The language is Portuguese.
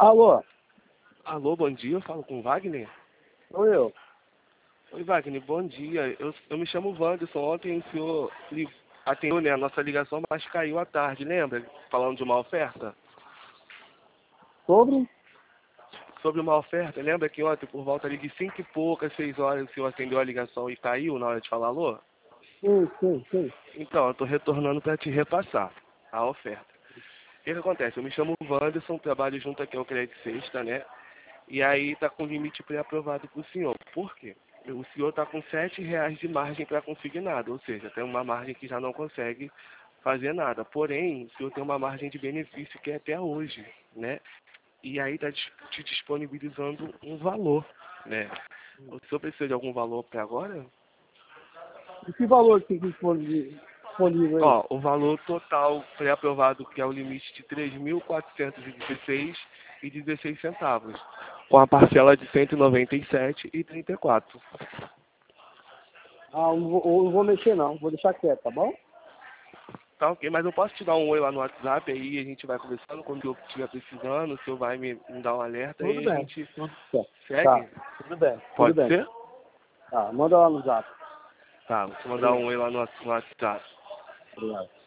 Alô? Alô, bom dia, eu falo com o Wagner. Sou eu. Oi, Wagner, bom dia. Eu me chamo Wanderson. Ontem o senhor atendeu, né, a nossa ligação, mas caiu à tarde, lembra? Falando de uma oferta? Sobre? Sobre uma oferta, lembra que ontem, por volta ali de 5 e poucas, 6 horas, o senhor atendeu a ligação e caiu na hora de falar alô? Sim. Então, eu estou retornando para te repassar a oferta. O que acontece? Eu me chamo Wanderson, trabalho junto aqui ao Crédito Sexta, né? E aí está com limite pré-aprovado para o senhor. Por quê? O senhor está com R$ 7 de margem para consignado, ou seja, tem uma margem que já não consegue fazer nada. Porém, o senhor tem uma margem de benefício que é até hoje, né? E aí está te disponibilizando um valor, né? O senhor precisa de algum valor para agora? E que valor tem disponível aí? Ó, o valor total pré-aprovado, que é o limite de 3.416 centavos, com a parcela de 197,34. Ah, não vou mexer não, vou deixar quieto, tá bom? Tá ok, mas eu posso te dar um oi lá no WhatsApp, aí a gente vai conversando, quando eu estiver precisando, o senhor vai me dar um alerta Tudo e a bem. gente Tá, segue? tá, tudo Pode bem. ser? Tá, manda lá no zap. Tá, vou te mandar Obrigado. um oi lá no WhatsApp. Obrigado.